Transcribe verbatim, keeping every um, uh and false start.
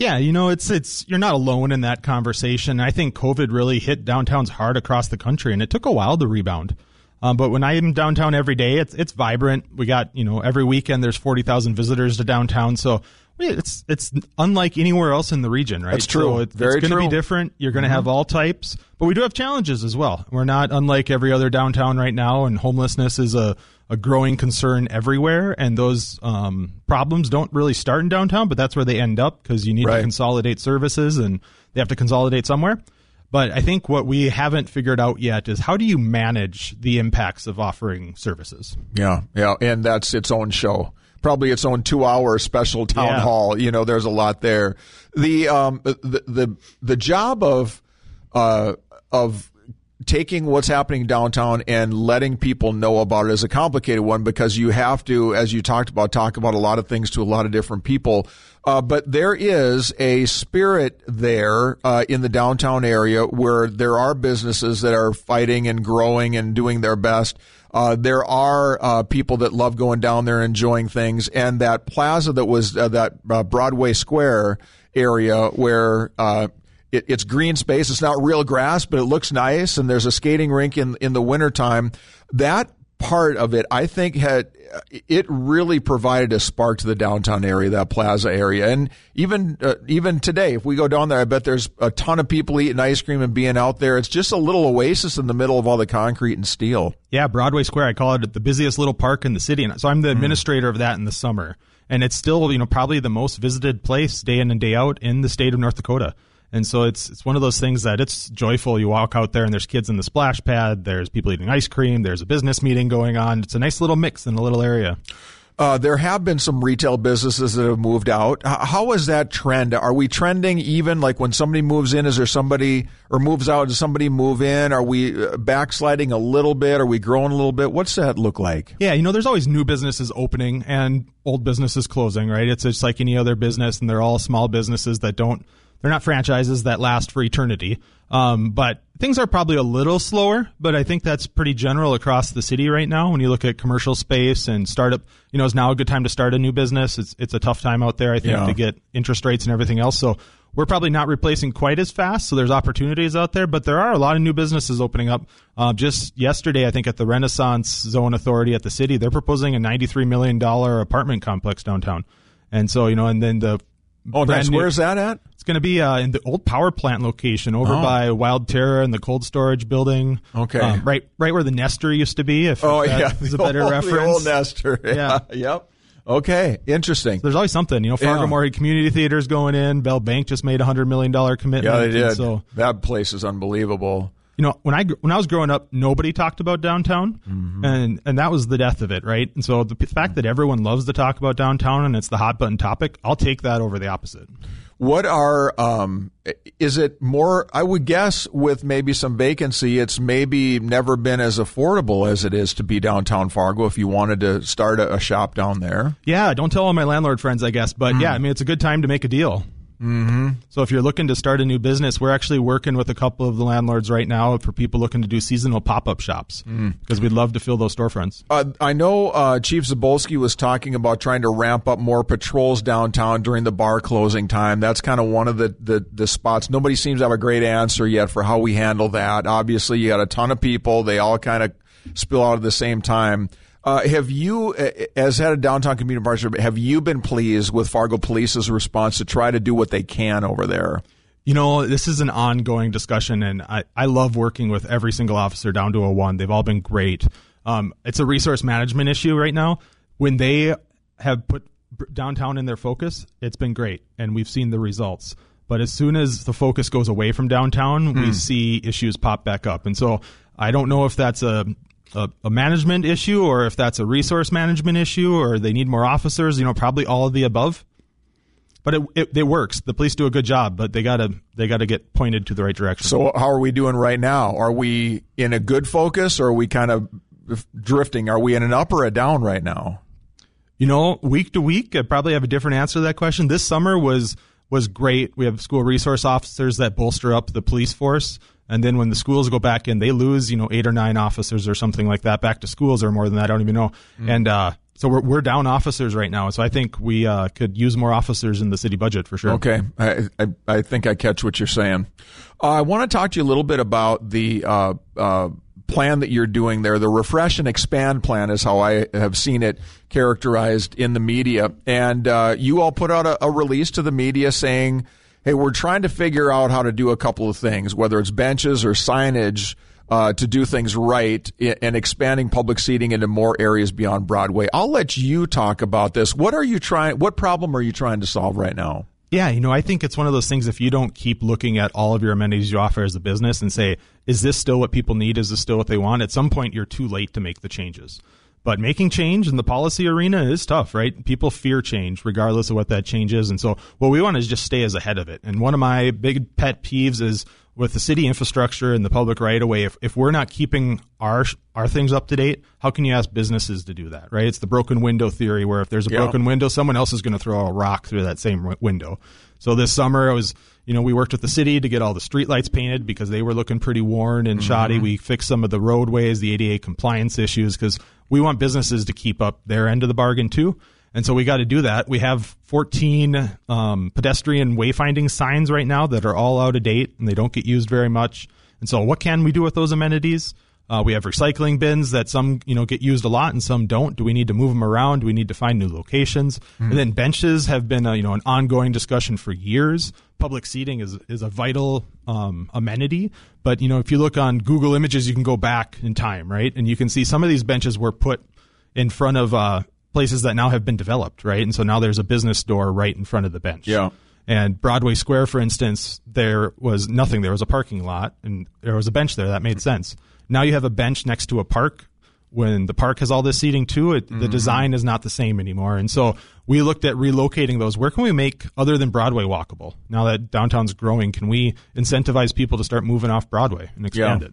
Yeah, you know, it's it's you're not alone in that conversation. I think COVID really hit downtowns hard across the country, and it took a while to rebound. Um, but when I'm downtown every day, it's it's vibrant. We got, you know, every weekend there's forty thousand visitors to downtown. So it's it's unlike anywhere else in the region, right? That's true. So it, Very it's going to true. be different. You're going to Mm-hmm. have all types, but we do have challenges as well. We're not unlike every other downtown right now, and homelessness is a, a growing concern everywhere. And those um, problems don't really start in downtown, but that's where they end up because you need Right. to consolidate services, and they have to consolidate somewhere. But I think what we haven't figured out yet is how do you manage the impacts of offering services? Yeah, yeah, and that's its own show. Probably its own two-hour special town Yeah. hall. You know, there's a lot there. The um the the the job of uh of taking what's happening downtown and letting people know about it is a complicated one because you have to, as you talked about, talk about a lot of things to a lot of different people. Uh, but there is a spirit there uh, in the downtown area where there are businesses that are fighting and growing and doing their best. Uh, there are uh, people that love going down there and enjoying things. And that plaza that was uh, that uh, Broadway Square area where uh, it, it's green space. It's not real grass, but it looks nice. And there's a skating rink in, in the wintertime. That part of it, I think, had it really provided a spark to the downtown area, that plaza area. And even uh, even today, if we go down there, I bet there's a ton of people eating ice cream and being out there. It's just a little oasis in the middle of all the concrete and steel. Yeah, Broadway Square, I call it the busiest little park in the city. And so I'm the administrator of that in the summer. And it's still, you know, probably the most visited place day in and day out in the state of North Dakota. And so it's it's one of those things that it's joyful. You walk out there and there's kids in the splash pad. There's people eating ice cream. There's a business meeting going on. It's a nice little mix in a little area. Uh, there have been some retail businesses that have moved out. H- how is that trend? Are we trending even like when somebody moves in? Is there somebody or moves out? Does somebody move in? Are we uh, backsliding a little bit? Are we growing a little bit? What's that look like? Yeah, you know, there's always new businesses opening and old businesses closing, right? It's just like any other business, and they're all small businesses that don't, they're not franchises that last for eternity. Um, but things are probably a little slower, but I think that's pretty general across the city right now. When you look at commercial space and startup, you know, is now a good time to start a new business. It's it's a tough time out there, I think, Yeah. to get interest rates and everything else. So we're probably not replacing quite as fast. So there's opportunities out there, but there are a lot of new businesses opening up. Uh, just yesterday, I think at the Renaissance Zone Authority at the city, they're proposing a ninety-three million dollars apartment complex downtown. And so, you know, and then the Oh, nice. brand new- Where's that at? It's going to be uh, in the old power plant location over Oh. by Wild Terra and the cold storage building. Okay. Um, right right where the Nestor used to be, if, Oh, if that yeah. is a better the reference. The old Nestor. Yeah. Yep. Okay. Interesting. There's always something. You know, Fargo Yeah. Moorhead Community Theater's going in. Bell Bank just made a one hundred million dollars commitment. Yeah, they And did. So, That place is unbelievable. you know, when I gr- when I was growing up, nobody talked about downtown, Mm-hmm. and and that was the death of it, right? And so the p- fact that everyone loves to talk about downtown and it's the hot button topic, I'll take that over the opposite. What are, um, is it more, I would guess with maybe some vacancy, it's maybe never been as affordable as it is to be downtown Fargo if you wanted to start a, a shop down there. Yeah, don't tell all my landlord friends, I guess, but Mm. yeah, I mean, it's a good time to make a deal. Mm-hmm. So if you're looking to start a new business, we're actually working with a couple of the landlords right now for people looking to do seasonal pop-up shops because we'd love to fill those storefronts. Uh, I know uh, Chief Zabolski was talking about trying to ramp up more patrols downtown during the bar closing time. That's kind of one of the, the, the spots. Nobody seems to have a great answer yet for how we handle that. Obviously, you got a ton of people. They all kind of spill out at the same time. Uh, have you, as head of downtown community partnership, have you been pleased with Fargo Police's response to try to do what they can over there? You know, this is an ongoing discussion, and I, I love working with every single officer down to a one. They've all been great. Um, it's a resource management issue right now. When they have put downtown in their focus, it's been great, and we've seen the results. But as soon as the focus goes away from downtown, we see issues pop back up. And so I don't know if that's a A, a management issue or if that's a resource management issue or they need more officers, you know, probably all of the above. But it, it, it works. The police do a good job, but they gotta they gotta get pointed to the right direction. So how are we doing right now? Are we in a good focus or are we kind of drifting? Are we in an up or a down right now? You know, week to week, I probably have a different answer to that question. This summer was was great. We have school resource officers that bolster up the police force. And then when the schools go back in, they lose, you know, eight or nine officers or something like that back to schools or more than that. I don't even know. Mm. And uh, So we're we're down officers right now. So I think we uh, could use more officers in the city budget for sure. Okay, I I, I think I catch what you're saying. Uh, I want to talk to you a little bit about the uh, uh, plan that you're doing there. The Refresh and Expand plan is how I have seen it characterized in the media. And uh, you all put out a, a release to the media saying, hey, we're trying to figure out how to do a couple of things, whether it's benches or signage, uh, to do things right and expanding public seating into more areas beyond Broadway. I'll let you talk about this. What are you trying, what problem are you trying to solve right now? Yeah, you know, I think it's one of those things, if you don't keep looking at all of your amenities you offer as a business and say, is this still what people need? Is this still what they want? At some point, you're too late to make the changes. But making change in the policy arena is tough, right? People fear change regardless of what that change is. And so what we want is just stay as ahead of it. And one of my big pet peeves is with the city infrastructure and the public right of way, if, if we're not keeping our our things up to date, how can you ask businesses to do that, right? It's the broken window theory where if there's a yeah. broken window, someone else is going to throw a rock through that same w- window. So this summer, I was, you know, we worked with the city to get all the streetlights painted because they were looking pretty worn and mm-hmm. shoddy. We fixed some of the roadways, the A D A compliance issues, because we want businesses to keep up their end of the bargain too. And so we got to do that. We have fourteen um, pedestrian wayfinding signs right now that are all out of date and they don't get used very much. And so what can we do with those amenities? Uh, we have recycling bins that some, you know, get used a lot and some don't. Do we need to move them around? Do we need to find new locations? Mm-hmm. And then benches have been, a, you know, an ongoing discussion for years. Public seating is is a vital um, amenity. But, you know, if you look on Google Images, you can go back in time, right? And you can see some of these benches were put in front of uh, places that now have been developed, right? And so now there's a business door right in front of the bench. Yeah. And Broadway Square, for instance, there was nothing. There was a parking lot and there was a bench there. That made sense. Now you have a bench next to a park. When the park has all this seating too, it, mm-hmm. the design is not the same anymore. And so we looked at relocating those. Where can we make, other than Broadway, walkable? Now that downtown's growing, can we incentivize people to start moving off Broadway and expand yeah. it?